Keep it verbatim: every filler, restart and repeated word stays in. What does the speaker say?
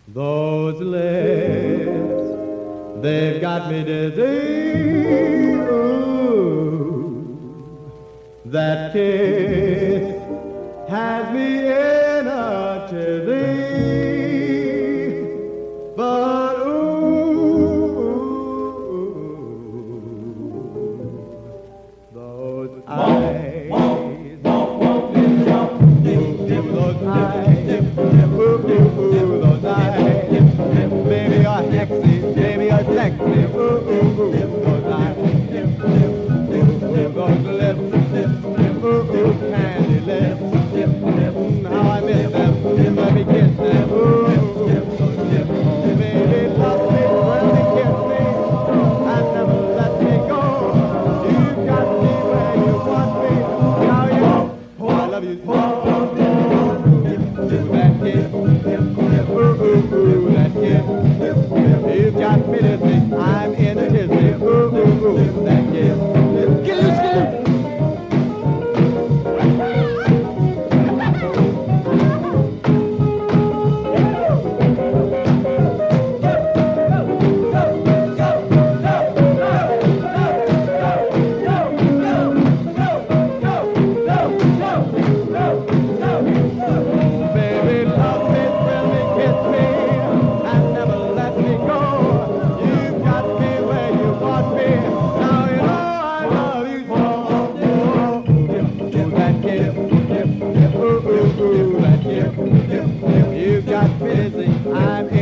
Those lips, they've got me dizzy. Ooh, that kiss has me in a tizzy. But ooh, those eyes, those eyes, ooh, ooh, those eyes, baby you're sexy, baby you're sexy, ooh, ooh, ooh, those eyes, those lips, ooh, ooh, candy lips, how I miss them, let me kiss them, ooh, ooh, baby love me, let me kiss me, and never let me go, you got me where you want me, now you know, I love you, ooh, that kiss, ooh, ooh, ooh, that kiss, you got me dizzy, I'm in a dizzy, ooh, ooh, ooh, that kiss, kiss, kiss. Baby, love me, thrill me, kiss me, and never let me go. You've got me where you want me. Now you know I love you so. Ooh, that kiss, ooh, ooh, ooh, that kiss. You've got me dizzy, I'm in.